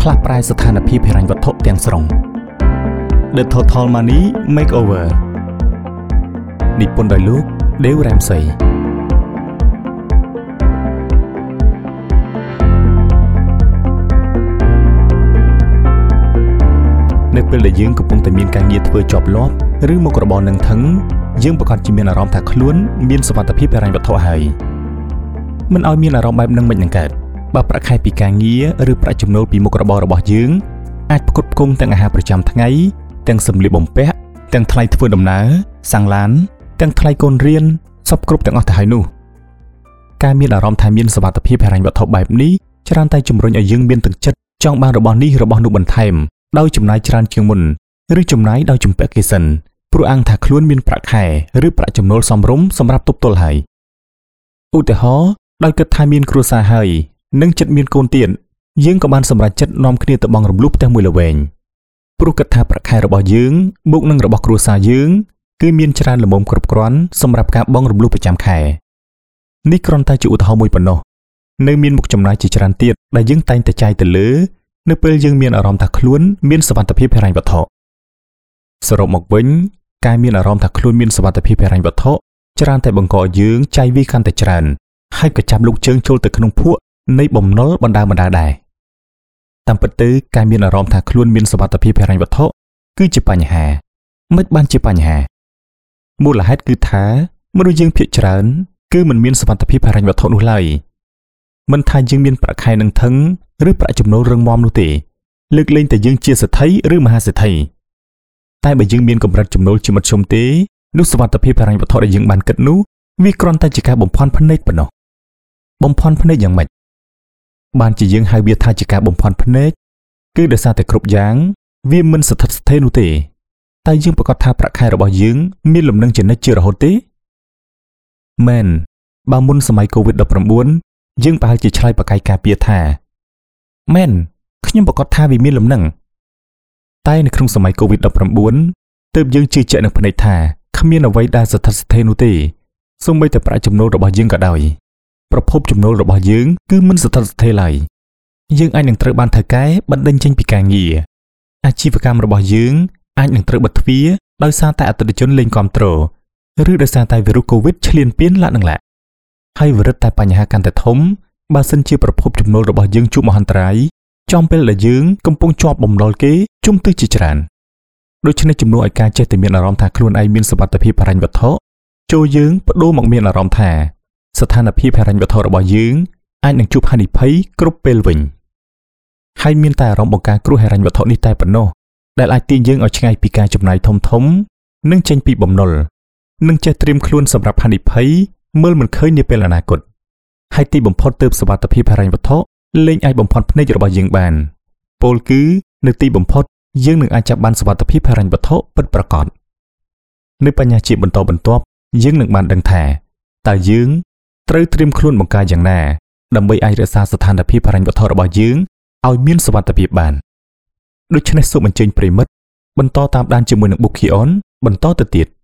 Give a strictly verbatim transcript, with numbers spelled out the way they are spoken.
ផ្លាស់ប្រែស្ថានភាពហិរញ្ញវត្ថុទាំងស្រុង The Total Money Makeover និពន្ធដោយលោក Dave Ramsey នៅពេលដែលយើងកំពុងតែមានការងារធ្វើជាប់លាប់ឬមុខរបរនឹងថឹងយើងប្រកាសជាមានអារម្មណ៍ថាខ្លួនមានសុវត្ថិភាពហិរញ្ញវត្ថុហើយមិនឲ្យមានអារម្មណ៍បែបនឹងមិននឹងកើតបើប្រាក់ខែពីការងារឬប្រាក់ចំណូលពីមុខរបររបស់យើងអាចផ្គត់ផ្គង់ទាំងអាហារប្រចាំថ្ងៃទាំងសម្លៀកបំពាក់ទាំងថ្លៃធ្វើដំណើរសាំងឡានទាំងថ្លៃកូនរៀនសពគ្រប់ទាំងអស់ទៅហើយនោះការមានអារម្មណ៍ថាមានសុវត្ថិភាពហិរញ្ញវត្ថុបែបនេះច្រើនតែជំរុញឲ្យយើងមានទឹកចិត្តចង់បានរបស់នេះរបស់នោះបន្ថែមដោយចំណាយច្រើនជាងមុនឬចំណាយដោយជំពាក់គេសិនព្រោះអាងថាខ្លួនមានប្រាក់ខែឬប្រាក់ចំណូលសមរម្យសម្រាប់ទប់ទល់ហើយឧទាហរណ៍ដោយគិតថាមានគ្រួសារហើយនិងចិត្តមានកូនទៀតយើងក៏បានសម្រេចចិត្តនាំគ្នាទៅបង់រំលោះផ្ទះមួយល្វែងព្រោះគិតថាប្រាក់ខែរបស់យើងបូកនឹងរបស់គ្រួសារយើងគឺមានច្រើនល្មមគ្រប់គ្រាន់សម្រាប់ការបង់រំលោះប្រចាំខែនេះគ្រាន់តែជាឧទាហរណ៍មួយប៉ុណ្ណោះនៅមានមុខចំណាយជាច្រើនទៀតដែលយើងតែងតែចាយទៅលើនៅពេលយើងមានអារម្មណ៍ថាខ្លួនមានសុវត្ថិភាពហិរញ្ញវត្ថុសរុបមកវិញការមានអារម្មណ៍ថាខ្លួនមានសុវត្ថិភាពហិរញ្ញវត្ថុច្រើនតែបង្កឲ្យយើងចាយវាកាន់តែច្រើនហើយក៏ចាប់លោកជើងចូលទៅក្នុងភក់នៃបំណុលបណ្ដាបណ្ដាដែរតាមពិតទៅការមានអារម្មណ៍ថាខ្លួនមានសុវត្ថិភាពហិរញ្ញវត្ថុគឺជាបញ្ហាមិនបានជាបញ្ហាមូលហេតុគឺថាមនុស្សយើងភាគច្រើនគឺមិនមានសុវត្ថិភាពហិរញ្ញវត្ថុនោះឡើយមិនថាយើងមានប្រាក់ខែនឹងថឹងឬប្រាក់ចំណូលរឹងមាំនោះទេលើកលែងតែយើងជាសេដ្ឋីឬមហាសេដ្ឋីតែបើយើងមានកម្រិតចំណូលជាមធ្យមទេនោះសុវត្ថិភាពហិរញ្ញវត្ថុដែលយើងបានគិតនោះវាគ្រាន់តែជាការបំភាន់ភ្នែកប៉ុណ្ណោះបំភាន់ភ្នែកយ៉ាងម៉េចបានជាយើងហៅវាថាជាការបំភាន់ភ្នែកគឺដោយសារតែគ្រប់យ៉ាងវាមិនស្ថិតស្ថេរនោះទេតែយើងប្រកាសថាប្រាក់ខែរបស់យើងមានលំនឹងជានិច្ចជារហូតទេមែនបើមុនសម័យ COVID ដប់ប្រាំបួន យើងប្រហែលជាឆ្លើយប្រកែកការពារថាមែនខ្ញុំប្រកាសថាវាមានលំនឹងតែនៅក្នុងសម័យ COVID ដប់ប្រាំបួន ទើបយើងជឿជាក់នឹងភ្នែកថាគ្មានអ្វីដែលស្ថិតស្ថេរនោះទេសូម្បីតែប្រាក់ចំណូលរបស់យើងក៏ដោយប្រភពចំណូលរបស់យើងគឺមិនស្ថិតស្ថេរឡើយយើងអាចនឹងត្រូវបានថៅកែបណ្ដេញចេញពីការងារអាជីវកម្មរបស់យើងអាចនឹងត្រូវបិទទ្វារដោយសារតែអតិថិជនលែងគាំទ្រឬដោយសារតែវីរុស COVID ឈ្លានពានឡាក់នឹងឡាក់ហើយវិរិតតែបញ្ហាកាន់តែធំបើសិនជាប្រភពចំណូលរបស់យើងជួបមហន្តរាយចំពេលដែលយើងកំពុងជាប់បំណុលគេជុំទិសជាច្រើនដូច្នេះជំនួសឲ្យការចេះតែមានអារម្មណ៍ថាខ្លួនឯងមានសុវត្ថិភាពហិរញ្ញវត្ថុចូលយើងបដូរមកមានអារម្មណ៍ថាស្ថានភាពហិរញ្ញវត្ថុរបស់យើងអាចនឹងជួបហានិភ័យគ្រប់ពេលវិញហើយមានតែអារម្មណ៍បង្ការគ្រោះហិរញ្ញវត្ថុនេះតែប៉ុណ្ណោះដែលអាចទាញយើងឲ្យឆ្ងាយពីការចំណាយធំធំនិងចេញពីបំណុលនិងចេះត្រៀមខ្លួនសម្រាប់ហានិភ័យមើលមិនឃើញនាពេលអនាគតហើយទីបំផុតទើបសុវត្ថិភាពហិរញ្ញវត្ថុលែងអាចបំផន់ភ្នែករបស់យើងបានពោលគឺនៅទីបំផុតយើងនឹងអាចចាប់បានសុវត្ថិភាពហិរញ្ញវត្ថុពិតប្រាកដនៅបញ្ញាជាបន្តបន្ទាប់យើងនឹងបានដឹងថាតើយើងត្រូវត្រៀមខ្លួនបង្ការយ៉ាងណាដើម្បីអាចរក្សាស្ថានភាពហិរញ្ញវត្ថុរបស់យើងឲ្យមានសុវត្ថិភាពបានដូច្នេះសូមអញ្ជើញប្រិមិត្តបន្តតាមដានជាមួយនឹង Bookkeyon បន្តទៅទៀត